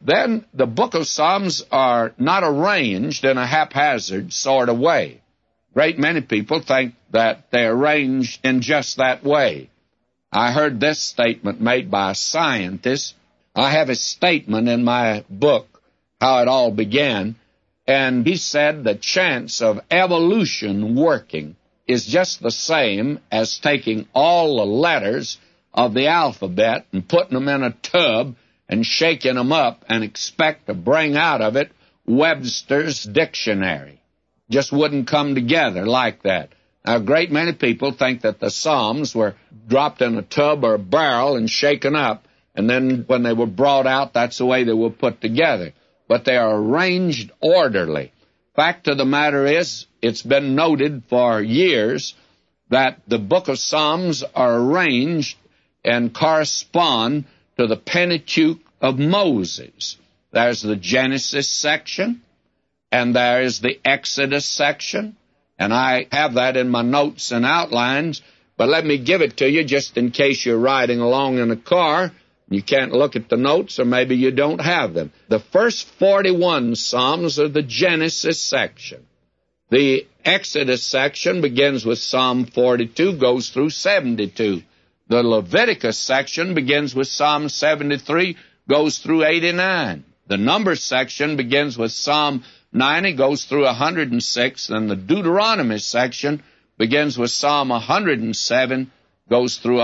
Then the book of Psalms are not arranged in a haphazard sort of way. Great many people think that they're arranged in just that way. I heard this statement made by a scientist. I have a statement in my book, How It All Began, and he said the chance of evolution working is just the same as taking all the letters of the alphabet and putting them in a tub and shaking them up and expect to bring out of it Webster's dictionary. Just wouldn't come together like that. Now, a great many people think that the Psalms were dropped in a tub or a barrel and shaken up, and then when they were brought out, that's the way they were put together. But they are arranged orderly. Fact of the matter is, it's been noted for years that the book of Psalms are arranged and correspond to the Pentateuch of Moses. There's the Genesis section, and there is the Exodus section, and I have that in my notes and outlines, but let me give it to you just in case you're riding along in a car. You can't look at the notes, or maybe you don't have them. The first 41 Psalms are the Genesis section. The Exodus section begins with Psalm 42, goes through 72. The Leviticus section begins with Psalm 73, goes through 89. The Numbers section begins with Psalm 90, goes through 106, and the Deuteronomy section begins with Psalm 107, goes through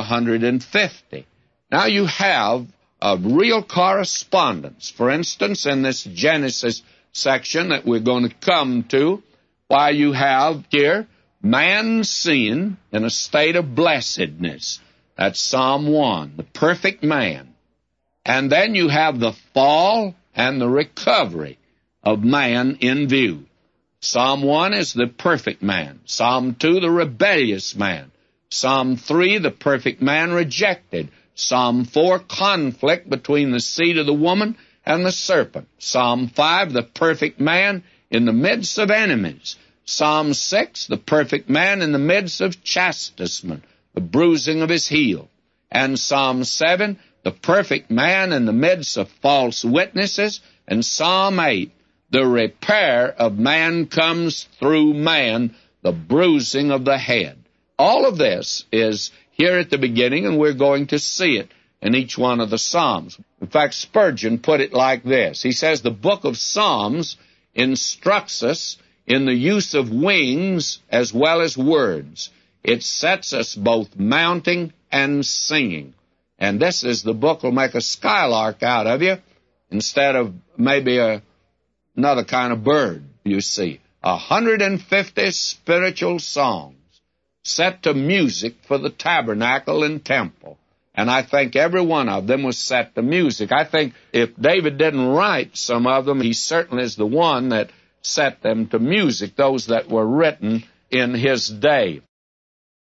150. Now you have a real correspondence. For instance, in this Genesis section that we're going to come to, why you have here man's sin in a state of blessedness. That's Psalm 1, the perfect man. And then you have the fall and the recovery of man in view. Psalm 1 is the perfect man. Psalm 2, the rebellious man. Psalm 3, the perfect man rejected. Psalm 4, conflict between the seed of the woman and the serpent. Psalm 5, the perfect man in the midst of enemies. Psalm 6, the perfect man in the midst of chastisement, the bruising of his heel. And Psalm 7, the perfect man in the midst of false witnesses. And Psalm 8, the repair of man comes through man, the bruising of the head. All of this is here at the beginning, and we're going to see it in each one of the Psalms. In fact, Spurgeon put it like this. He says, the book of Psalms instructs us in the use of wings as well as words. It sets us both mounting and singing. And this is the book will make a skylark out of you instead of maybe another kind of bird, you see. 150 spiritual songs set to music for the tabernacle and temple. And I think every one of them was set to music. I think if David didn't write some of them, he certainly is the one that set them to music, those that were written in his day.